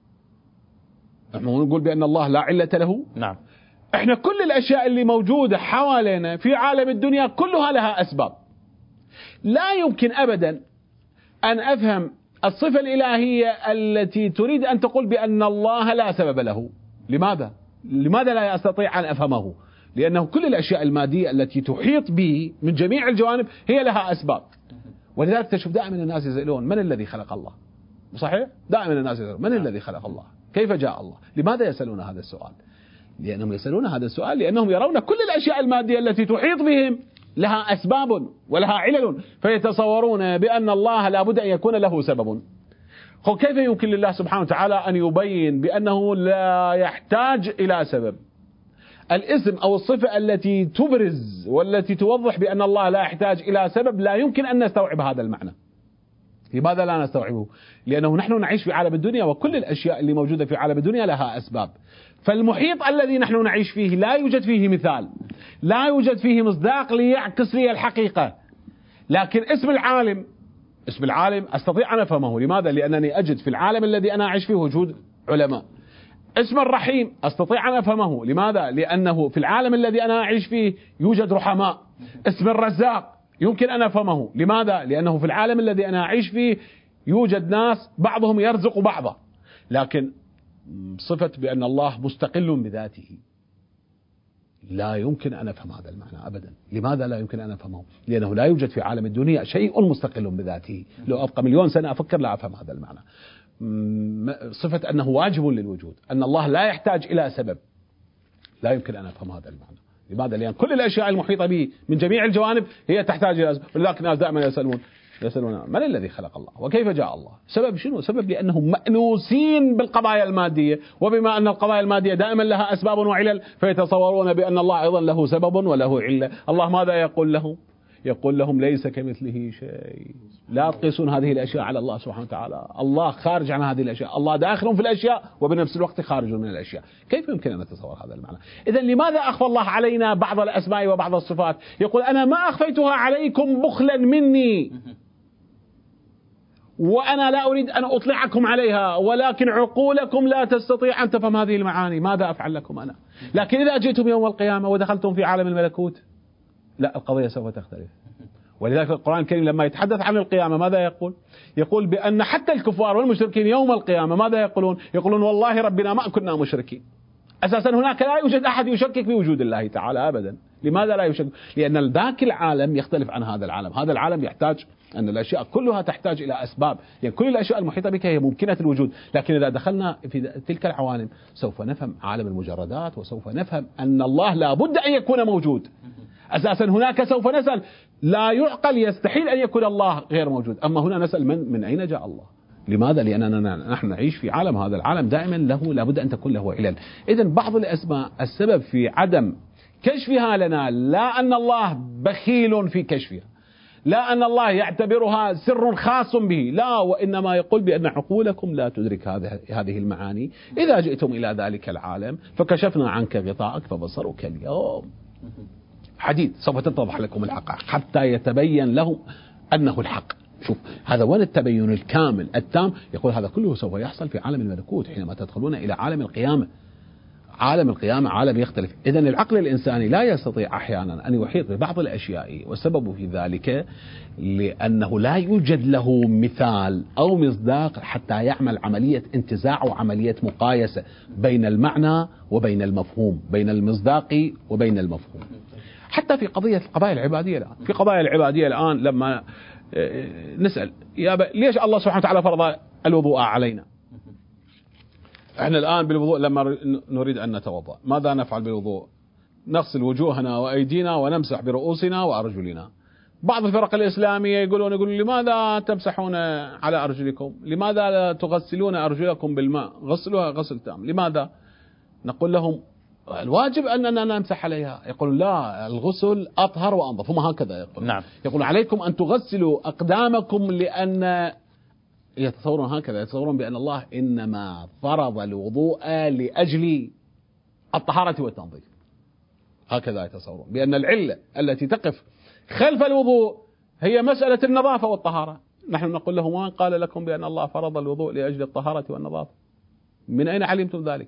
نحن نقول بأن الله لا علة له. نعم. احنا كل الأشياء اللي موجودة حوالينا في عالم الدنيا كلها لها أسباب. لا يمكن أبدا أن أفهم الصفة الإلهية التي تريد أن تقول بأن الله لا سبب له. لماذا؟ لماذا لا أستطيع أن أفهمه؟ لأنه كل الأشياء المادية التي تحيط به من جميع الجوانب هي لها أسباب. ولذلك تشوف دائما الناس يسألون من الذي خلق الله؟ صحيح؟ دائما الناس يسألون من الذي خلق الله؟ كيف جاء الله؟ لماذا يسألون هذا السؤال؟ لأنهم يسألون هذا السؤال لأنهم يرون كل الأشياء المادية التي تحيط بهم لها أسباب ولها علل، فيتصورون بأن الله لا بد أن يكون له سبب. كيف يمكن لله سبحانه وتعالى أن يبين بأنه لا يحتاج إلى سبب؟ الاسم أو الصفة التي تبرز والتي توضح بأن الله لا يحتاج إلى سبب لا يمكن أن نستوعب هذا المعنى. لماذا لا نستوعبه؟ لأنه نحن نعيش في عالم الدنيا وكل الأشياء اللي موجودة في عالم الدنيا لها أسباب. فالمحيط الذي نحن نعيش فيه لا يوجد فيه مثال، لا يوجد فيه مصداق ليعكس لي الحقيقة. لكن اسم العالم، اسم العالم أستطيع أن أفهمه. لماذا؟ لأنني أجد في العالم الذي أنا أعيش فيه وجود علماء. اسم الرحيم أستطيع أن أفهمه. لماذا؟ لأنه في العالم الذي أنا أعيش فيه يوجد رحماء. اسم الرزاق يمكن أن أفهمه. لماذا؟ لأنه في العالم الذي أنا أعيش فيه يوجد ناس بعضهم يرزق بعضا. لكن صفة بأن الله مستقل بذاته لا يمكن أن أفهم هذا المعنى أبدا. لماذا لا يمكن أن أفهمه؟ لأنه لا يوجد في عالم الدنيا شيء مستقل بذاته. لو أبقى مليون سنة أفكر لا أفهم هذا المعنى. صفة أنه واجب للوجود، أن الله لا يحتاج إلى سبب، لا يمكن أن أفهم هذا المعنى. لماذا؟ لأن كل الأشياء المحيطة به من جميع الجوانب هي تحتاج إلى سبب. ولذلك الناس دائما يسألون يسألون من الذي خلق الله وكيف جاء الله؟ سبب شنو؟ سبب لأنهم مأنوسين بالقضايا المادية، وبما أن القضايا المادية دائما لها أسباب وعلل فيتصورون بأن الله أيضا له سبب وله علة. الله ماذا يقول لهم؟ يقول لهم ليس كمثله شيء. لا تقيسون هذه الأشياء على الله سبحانه وتعالى. الله خارج عن هذه الأشياء، الله داخل في الأشياء وبنفس الوقت خارج من الأشياء. كيف يمكن أن نتصور هذا المعنى؟ إذن لماذا أخفى الله علينا بعض الأسماء وبعض الصفات؟ يقول أنا ما أخفيتها عليكم بخلا مني، وأنا لا أريد أن أطلعكم عليها، ولكن عقولكم لا تستطيع أن تفهم هذه المعاني. ماذا أفعل لكم أنا؟ لكن إذا جئتم يوم القيامة ودخلتم في عالم الملكوت لا، القضية سوف تختلف. ولذلك القرآن الكريم لما يتحدث عن القيامة ماذا يقول؟ يقول بأن حتى الكفار والمشركين يوم القيامة ماذا يقولون؟ يقولون والله ربنا ما كنا مشركين. أساسا هناك لا يوجد أحد يشكك بوجود الله تعالى أبدا. لماذا لا يشكك؟ لأن ذاك العالم يختلف عن هذا العالم. هذا العالم يحتاج أن الأشياء كلها تحتاج إلى أسباب، يعني كل الأشياء المحيطة بك هي ممكنة الوجود. لكن إذا دخلنا في تلك العوالم سوف نفهم عالم المجردات، وسوف نفهم أن الله لا بد أن يكون موجود. أساسا هناك سوف نسأل، لا يعقل يستحيل أن يكون الله غير موجود. أما هنا نسأل من من أين جاء الله؟ لماذا؟ لأننا نحن نعيش في عالم، هذا العالم دائما له لابد أن تكون له علل. إذن بعض الأسماء السبب في عدم كشفها لنا لا أن الله بخيل في كشفها، لا أن الله يعتبرها سر خاص به، لا، وإنما يقول بأن عقولكم لا تدرك هذه هذه المعاني. إذا جئتم إلى ذلك العالم فكشفنا عنك غطاءك فبصرك اليوم حديد، سوف تتضح لكم الحقائق حتى يتبين لهم أنه الحق. شوف هذا وين التبين الكامل التام. يقول هذا كله سوف يحصل في عالم الملكوت حينما تدخلون إلى عالم القيامة. عالم القيامة عالم يختلف. إذن العقل الإنساني لا يستطيع أحيانا أن يحيط ببعض الأشياء، والسبب في ذلك لأنه لا يوجد له مثال أو مصداق حتى يعمل عملية انتزاع وعملية مقايسة بين المعنى وبين المفهوم، بين المصداق وبين المفهوم. حتى في قضية القضايا العبادية الآن، في قضايا العبادية الآن لما نسأل يا ليش الله سبحانه وتعالى فرض الوضوء علينا؟ احنا الآن بالوضوء لما نريد أن نتوضأ ماذا نفعل بالوضوء؟ نغسل وجوهنا وأيدينا ونمسح برؤوسنا وأرجلنا. بعض الفرق الإسلامية يقولون يقولون لماذا تمسحون على أرجلكم؟ لماذا لا تغسلون أرجلكم بالماء؟ غسلوها غسل تام. لماذا؟ نقول لهم الواجب أننا نمسح عليها. يقول لا، الغسل أطهر وأنظف. هم هكذا يقول. نعم. يقول عليكم أن تغسلوا أقدامكم، لأن يتصورون هكذا، يتصورون بأن الله إنما فرض الوضوء لأجل الطهارة والتنظيف. هكذا يتصورون بأن العلة التي تقف خلف الوضوء هي مسألة النظافة والطهارة. نحن نقول لهم وين قال لكم بأن الله فرض الوضوء لأجل الطهارة والنظافة؟ من أين علمتم ذلك؟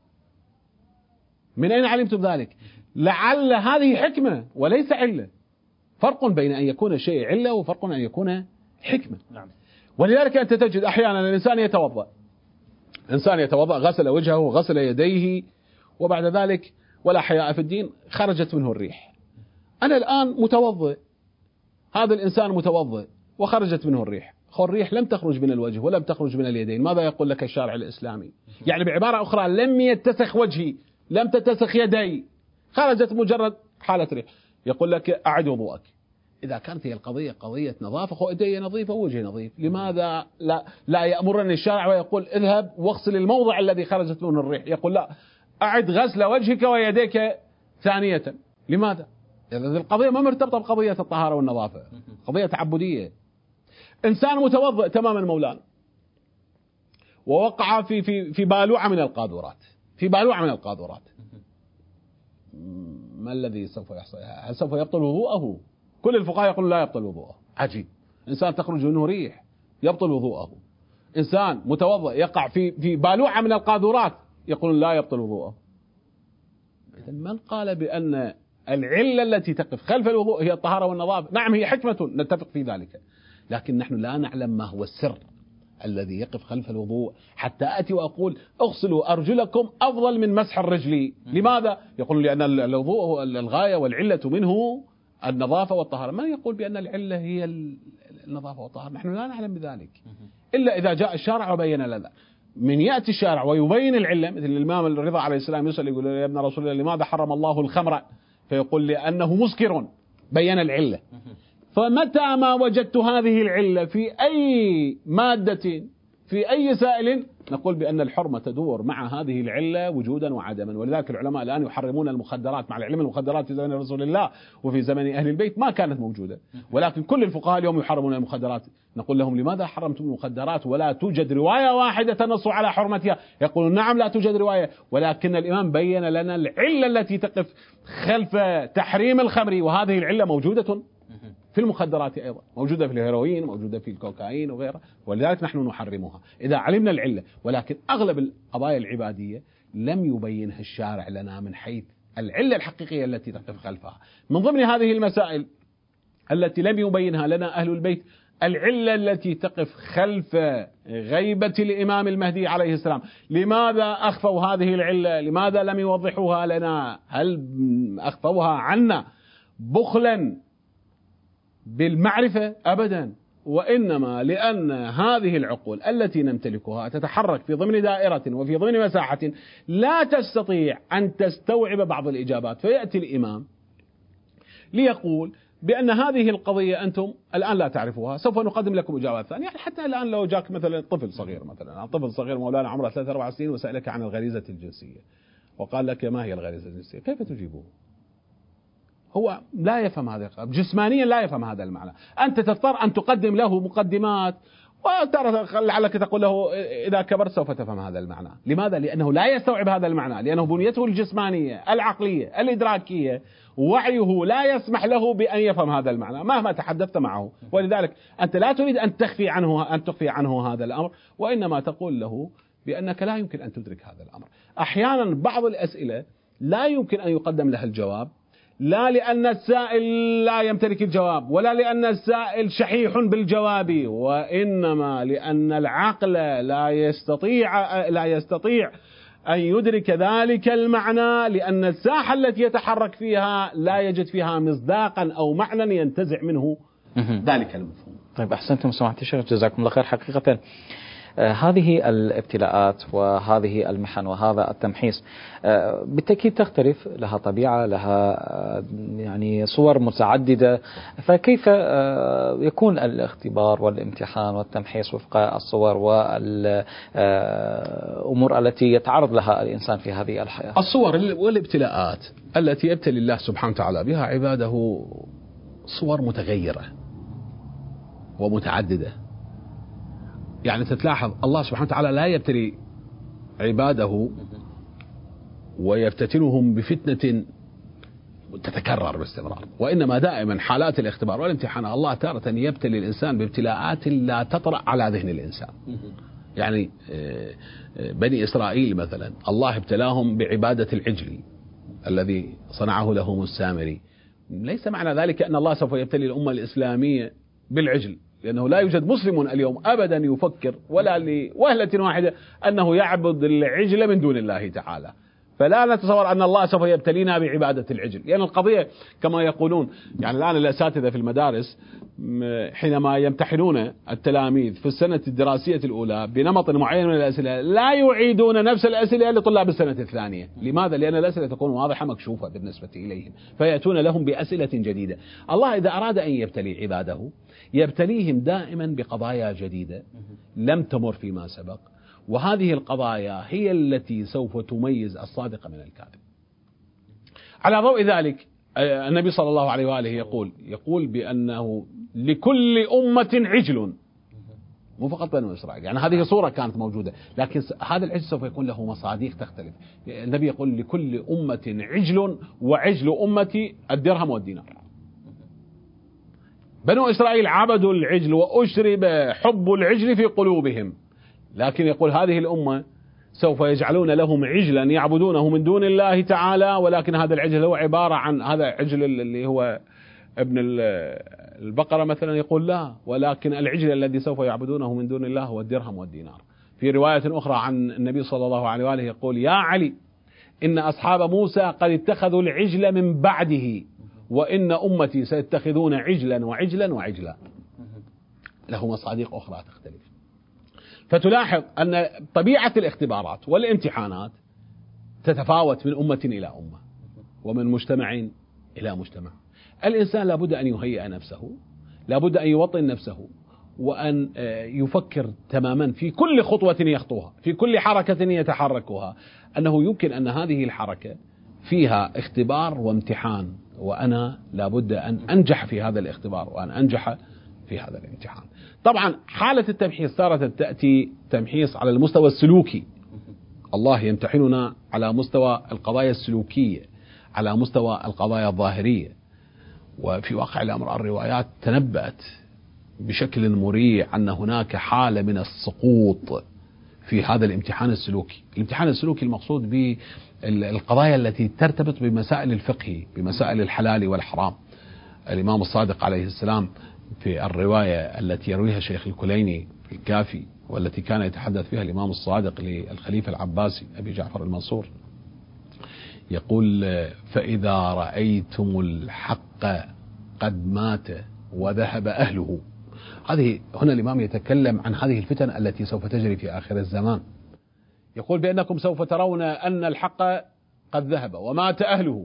من أين علمتم ذلك؟ لعل هذه حكمة وليس علة. فرق بين أن يكون شيء علة وفرق أن يكون حكمة. نعم. ولذلك أنت تجد أحيانا الإنسان يتوضأ، إنسان يتوضأ غسل وجهه وغسل يديه وبعد ذلك ولا حياء في الدين خرجت منه الريح. أنا الآن متوضئ، هذا الإنسان متوضئ وخرجت منه الريح. الريح لم تخرج من الوجه ولم تخرج من اليدين. ماذا يقول لك الشارع الإسلامي؟ يعني بعبارة أخرى لم يتسخ وجهي، لم تتسخ يدي، خرجت مجرد حالة ريح. يقول لك أعد وضوءك. إذا كانت هي القضية قضية نظافة، خو يدي نظيفة ووجهي نظيف، لماذا لا لا يأمرني الشارع ويقول اذهب واغسل الموضع الذي خرجت منه الريح؟ يقول لا، أعد غسل وجهك ويديك ثانية. لماذا؟ يعني القضية ما مرتبطة بقضية الطهارة والنظافة، قضية تعبدية. إنسان متوضئ تماما مولانا ووقع في في في بالوعة من القاذورات، في بالوعة من القاذورات، ما الذي سوف يحصل؟ هل سوف يبطل وضوءه؟ كل الفقهاء يقولون لا يبطل وضوءه. عجيب، إنسان تخرج منه ريح يبطل وضوءه. إنسان متوضئ يقع في في بالوعة من القاذورات يقولون لا يبطل وضوءه. إذن من قال بأن العلة التي تقف خلف الوضوء هي الطهارة والنظافة؟ نعم هي حكمة نتفق في ذلك، لكن نحن لا نعلم ما هو السر الذي يقف خلف الوضوء حتى أتي وأقول اغسلوا أرجلكم أفضل من مسح الرجل. لماذا؟ يقول لأن الوضوء هو الغاية والعلة منه النظافة والطهارة. من يقول بأن العلة هي النظافة والطهارة؟ نحن لا نعلم بذلك إلا إذا جاء الشارع وبين لنا. من يأتي الشارع ويبين العلة، مثل الإمام الرضا عليه السلام يسأل يقول يا ابن رسول الله لماذا حرم الله الخمر؟ فيقول لأنه مسكر، بين العلة. فمتى ما وجدت هذه العلة في أي مادة في أي سائل نقول بأن الحرمة تدور مع هذه العلة وجودا وعدما. ولذلك العلماء الآن يحرمون المخدرات، مع العلم المخدرات في زمن رسول الله وفي زمن أهل البيت ما كانت موجودة، ولكن كل الفقهاء اليوم يحرمون المخدرات. نقول لهم لماذا حرمتم المخدرات ولا توجد رواية واحدة تنص على حرمتها؟ يقولون نعم لا توجد رواية، ولكن الإمام بين لنا العلة التي تقف خلف تحريم الخمر، وهذه العلة موجودة في المخدرات أيضا، موجودة في الهيروين، موجودة في الكوكايين وغيرها، ولذلك نحن نحرمها إذا علمنا العلة. ولكن أغلب القضايا العبادية لم يبينها الشارع لنا من حيث العلة الحقيقية التي تقف خلفها. من ضمن هذه المسائل التي لم يبينها لنا أهل البيت العلة التي تقف خلف غيبة الإمام المهدي عليه السلام. لماذا أخفوا هذه العلة؟ لماذا لم يوضحوها لنا؟ هل أخفوها عنا بخلا بالمعرفة؟ أبدا، وإنما لأن هذه العقول التي نمتلكها تتحرك في ضمن دائرة وفي ضمن مساحة لا تستطيع أن تستوعب بعض الإجابات، فيأتي الإمام ليقول بأن هذه القضية أنتم الآن لا تعرفوها، سوف نقدم لكم إجابات ثانية. يعني حتى الآن لو جاك مثلا طفل صغير، مثلا طفل صغير مولانا عمره ثلاثة أربع سنين وسألك عن الغريزة الجنسية وقال لك ما هي الغريزة الجنسية، كيف تجيبه؟ هو لا يفهم هذا، جسمانيا لا يفهم هذا المعنى. أنت تضطر أن تقدم له مقدمات وترى لعلك تقول له إذا كبرت سوف تفهم هذا المعنى. لماذا؟ لأنه لا يستوعب هذا المعنى، لأنه بنيته الجسمانية العقلية الإدراكية وعيه لا يسمح له بأن يفهم هذا المعنى مهما تحدثت معه. ولذلك أنت لا تريد أن تخفي عنه أن تخفي عنه هذا الأمر، وإنما تقول له بأنك لا يمكن أن تدرك هذا الأمر. أحيانا بعض الأسئلة لا يمكن أن يقدم لها الجواب، لا لأن السائل لا يمتلك الجواب، ولا لأن السائل شحيح بالجواب، وإنما لأن العقل لا يستطيع لا يستطيع أن يدرك ذلك المعنى، لأن الساحة التي يتحرك فيها لا يجد فيها مصداقا أو معنى ينتزع منه ذلك المفهوم. طيب أحسنتم سماحة الشيخ، جزاكم الله خير. حقيقة آه هذه الابتلاءات وهذه المحن وهذا التمحيص آه بالتأكيد تختلف، لها طبيعة، لها آه يعني صور متعددة، فكيف آه يكون الاختبار والامتحان والتمحيص وفق الصور والأمور التي يتعرض لها الإنسان في هذه الحياة؟ الصور والابتلاءات التي يبتلي الله سبحانه وتعالى بها عباده صور متغيرة ومتعددة. يعني تتلاحظ الله سبحانه وتعالى لا يبتلي عباده ويفتتنهم بفتنة تتكرر باستمرار، وإنما دائما حالات الاختبار والامتحان الله تارة يبتلي الإنسان بابتلاءات لا تطرأ على ذهن الإنسان. يعني بني إسرائيل مثلا الله ابتلاهم بعبادة العجل الذي صنعه لهم السامري. ليس معنى ذلك أن الله سوف يبتلي الأمة الإسلامية بالعجل، لأنه لا يوجد مسلم اليوم أبدا يفكر ولا لوهلة واحدة أنه يعبد العجل من دون الله تعالى. فلا نتصور أن الله سوف يبتلينا بعبادة العجل، لأن يعني القضية كما يقولون، يعني الآن الأساتذة في المدارس حينما يمتحنون التلاميذ في السنة الدراسية الأولى بنمط معين من الأسئلة لا يعيدون نفس الأسئلة لطلاب السنة الثانية. لماذا؟ لأن الأسئلة تكون واضحة مكشوفة بالنسبة إليهم، فيأتون لهم بأسئلة جديدة. الله إذا أراد أن يبتلي عباده يبتليهم دائما بقضايا جديدة لم تمر فيما سبق، وهذه القضايا هي التي سوف تميز الصادق من الكاذب. على ضوء ذلك النبي صلى الله عليه وآله يقول يقول بأنه لكل أمة عجل، مو فقط بنو إسرائيل، يعني هذه صورة كانت موجودة، لكن هذا العجل سوف يكون له مصاديق تختلف. النبي يقول لكل أمة عجل، وعجل أمتي الدرهم والدينار. بنو إسرائيل عبدوا العجل وأشرب حب العجل في قلوبهم، لكن يقول هذه الأمة سوف يجعلون لهم عجلا يعبدونه من دون الله تعالى، ولكن هذا العجل هو عبارة عن هذا عجل اللي هو ابن البقرة مثلا، يقول لا، ولكن العجل الذي سوف يعبدونه من دون الله هو الدرهم والدينار. في رواية أخرى عن النبي صلى الله عليه وآله يقول يا علي إن أصحاب موسى قد اتخذوا العجل من بعده، وإن أمتي سيتخذون عجلا وعجلا وعجلا. له مصادق أخرى تختلف. فتلاحظ أن طبيعة الاختبارات والامتحانات تتفاوت من أمة إلى أمة ومن مجتمع إلى مجتمع. الإنسان لابد أن يهيئ نفسه، لابد أن يوطن نفسه، وأن يفكر تماما في كل خطوة يخطوها، في كل حركة يتحركها، أنه يمكن أن هذه الحركة فيها اختبار وامتحان، وأنا لابد أن أنجح في هذا الاختبار وأن أنجح في هذا الامتحان. طبعا حالة التمحيص تارة تأتي تمحيص على المستوى السلوكي، الله يمتحننا على مستوى القضايا السلوكية، على مستوى القضايا الظاهرية. وفي واقع الأمر الروايات تنبأت بشكل مريع أن هناك حالة من السقوط في هذا الامتحان السلوكي. الامتحان السلوكي المقصود بالقضايا التي ترتبط بمسائل الفقه، بمسائل الحلال والحرام. الإمام الصادق عليه السلام في الرواية التي يرويها شيخ الكليني في الكافي، والتي كان يتحدث فيها الإمام الصادق للخليفة العباسي أبي جعفر المنصور، يقول فإذا رأيتم الحق قد مات وذهب أهله. هذه هنا الإمام يتكلم عن هذه الفتن التي سوف تجري في آخر الزمان. يقول بأنكم سوف ترون أن الحق قد ذهب ومات أهله،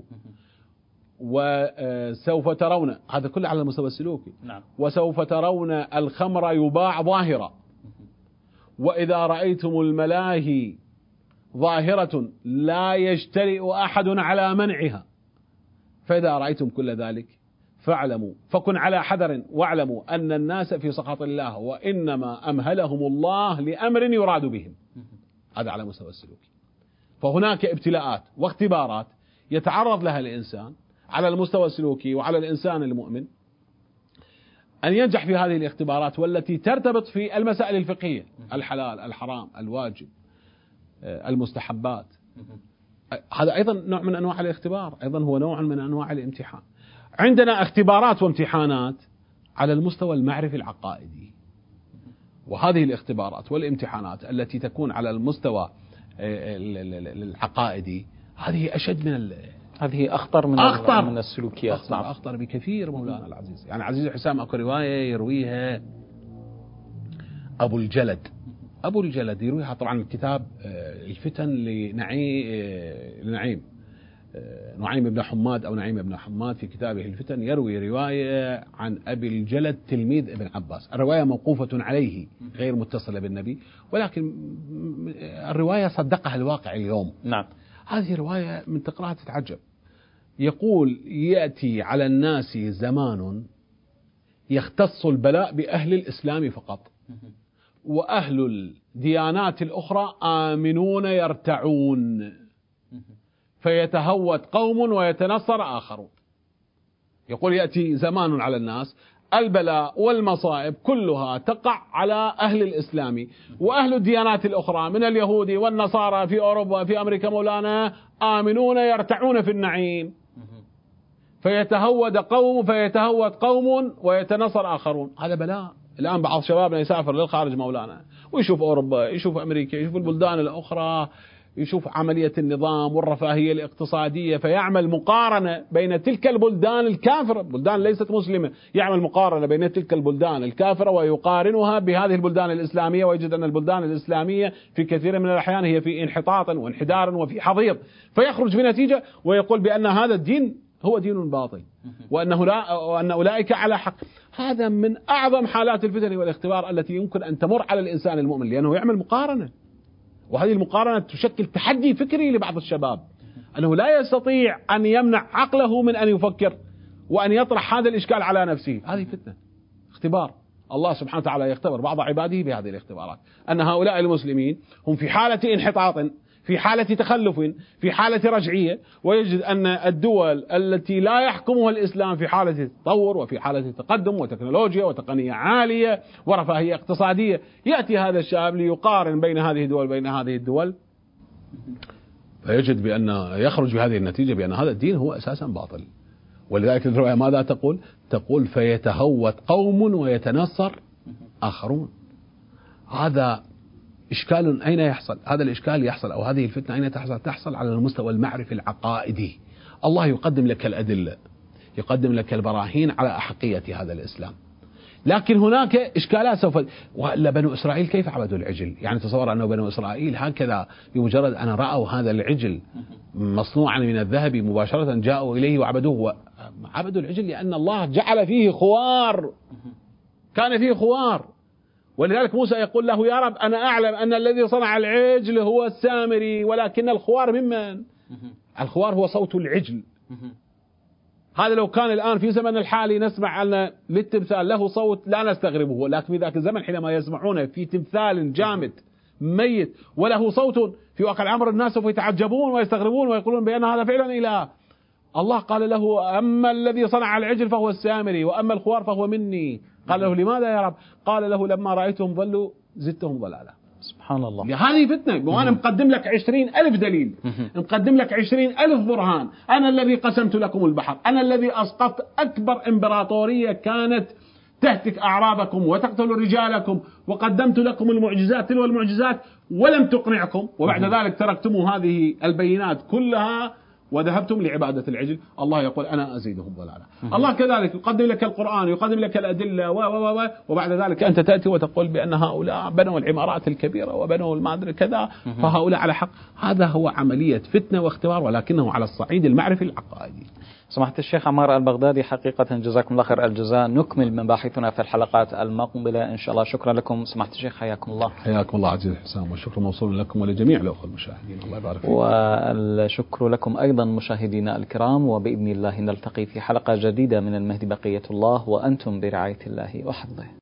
وسوف ترون هذا كله على المستوى السلوكي. نعم. وسوف ترون الخمر يباع ظاهرة، وإذا رأيتم الملاهي ظاهرة لا يجترئ أحد على منعها، فإذا رأيتم كل ذلك فاعلموا فكن على حذر واعلموا أن الناس في سخط الله، وإنما أمهلهم الله لأمر يراد بهم. هذا على مستوى السلوكي. فهناك ابتلاءات واختبارات يتعرض لها الإنسان على المستوى السلوكي، وعلى الإنسان المؤمن أن ينجح في هذه الاختبارات، والتي ترتبط في المسائل الفقهية، الحلال، الحرام، الواجب، المستحبات. هذا أيضا نوع من أنواع الاختبار، أيضا هو نوع من أنواع الامتحان. عندنا اختبارات وامتحانات على المستوى المعرفي العقائدي، وهذه الاختبارات والامتحانات التي تكون على المستوى العقائدي هذه أشد من ال... هذه أخطر من أخطر من السلوكيات. أخطر, نعم. أخطر بكثير مولانا العزيز. يعني عزيز حسام أكو رواية يرويها أبو الجلد أبو الجلد يرويها طبعا الكتاب الفتن لنعيم لنعيم نعيم بن حماد أو نعيم بن حماد في كتابه الفتن يروي رواية عن أبي الجلد تلميذ ابن عباس. الرواية موقوفة عليه غير متصلة بالنبي، ولكن الرواية صدقها الواقع اليوم. نعم. هذه رواية من تقرأها تتعجب. يقول يأتي على الناس زمان يختص البلاء بأهل الإسلام فقط، وأهل الديانات الأخرى آمنون يرتعون، فيتهوت قوم ويتنصر آخرون. يقول يأتي زمان على الناس البلاء والمصائب كلها تقع على أهل الإسلام، وأهل الديانات الأخرى من اليهود والنصارى في أوروبا في أمريكا مولانا آمنون يرتعون في النعيم، فيتهود قوم فيتهوت قوم ويتنصر آخرون. هذا بلاء. الآن بعض شبابنا يسافر للخارج مولانا ويشوف أوروبا، يشوف أمريكا، يشوف البلدان الأخرى، يشوف عملية النظام والرفاهية الاقتصادية، فيعمل مقارنة بين تلك البلدان الكافرة، بلدان ليست مسلمة، يعمل مقارنة بين تلك البلدان الكافرة ويقارنها بهذه البلدان الإسلامية، ويجد أن البلدان الإسلامية في كثير من الأحيان هي في انحطاط وانحدار وفي حضيض، فيخرج بنتيجة ويقول بأن هذا الدين هو دين باطل، وأنه لا وأن أولئك على حق. هذا من أعظم حالات الفتن والاختبار التي يمكن أن تمر على الإنسان المؤمن، لأنه يعمل مقارنة، وهذه المقارنة تشكل تحدي فكري لبعض الشباب، أنه لا يستطيع أن يمنع عقله من أن يفكر وأن يطرح هذا الإشكال على نفسه. هذه فتنة، اختبار. الله سبحانه وتعالى يختبر بعض عباده بهذه الاختبارات، أن هؤلاء المسلمين هم في حالة انحطاط، في حالة تخلف، في حالة رجعية، ويجد أن الدول التي لا يحكمها الإسلام في حالة تطور وفي حالة تقدم وتكنولوجيا وتقنية عالية ورفاهية اقتصادية. يأتي هذا الشاب ليقارن بين هذه الدول بين هذه الدول، فيجد بأن يخرج بهذه النتيجة بأن هذا الدين هو أساسا باطل. ولذلك الرواية ماذا تقول؟ تقول فيتهوت قوم ويتنصر آخرون. هذا إشكال أين يحصل؟ هذا الإشكال يحصل أو هذه الفتنة أين تحصل؟ تحصل على المستوى المعرفي العقائدي. الله يقدم لك الأدلة، يقدم لك البراهين على أحقية هذا الإسلام، لكن هناك إشكالات سوف. وإلا بنو إسرائيل كيف عبدوا العجل؟ يعني تصور أنه بنو إسرائيل هكذا بمجرد أن رأوا هذا العجل مصنوعا من الذهب مباشرة جاءوا إليه وعبدوه. عبدوا العجل لأن الله جعل فيه خوار، كان فيه خوار. ولذلك موسى يقول له يا رب أنا أعلم أن الذي صنع العجل هو السامري، ولكن الخوار ممن؟ الخوار هو صوت العجل. هذا لو كان الآن في زمن الحالي نسمع أن للتمثال له صوت لا نستغربه، لكن في ذاك الزمن حينما يسمعون في تمثال جامد ميت وله صوت في واقع الأمر الناس سوف يتعجبون ويستغربون ويقولون بأن هذا فعلا إله. الله قال له أما الذي صنع العجل فهو السامري وأما الخوار فهو مني. قال له لماذا يا رب؟ قال له لما رأيتهم ضلوا زدتهم ضلالا. سبحان الله. هذه فتنة، وأنا مقدم لك عشرين ألف دليل، مقدم لك عشرين ألف برهان. أنا الذي قسمت لكم البحر، أنا الذي أسقطت أكبر إمبراطورية كانت تهتك أعرابكم وتقتل رجالكم، وقدمت لكم المعجزات تلو المعجزات ولم تقنعكم، وبعد ذلك تركتم هذه البينات كلها وذهبتم لعبادة العجل. الله يقول أنا أزيدهم ضلالا. الله كذلك يقدم لك القرآن، يقدم لك الأدلة و و و وبعد ذلك أنت تأتي وتقول بأن هؤلاء بنوا العمارات الكبيرة وبنوا المادري كذا، فهؤلاء على حق. هذا هو عملية فتنة واختبار، ولكنه على الصعيد المعرفي العقائدي. سماحة الشيخ عمار البغدادي، حقيقة جزاكم الله خير الجزاء. نكمل مباحثنا في الحلقات المقبلة إن شاء الله. شكرا لكم سماحة الشيخ، حياكم الله. حياكم الله عزيز حسام، والشكر موصول لكم ولجميع الأخوة المشاهدين. الله يبارك فيكم. والشكر لكم أيضا مشاهدينا الكرام، وبإذن الله نلتقي في حلقة جديدة من المهدي بقية الله، وأنتم برعاية الله وحفظه.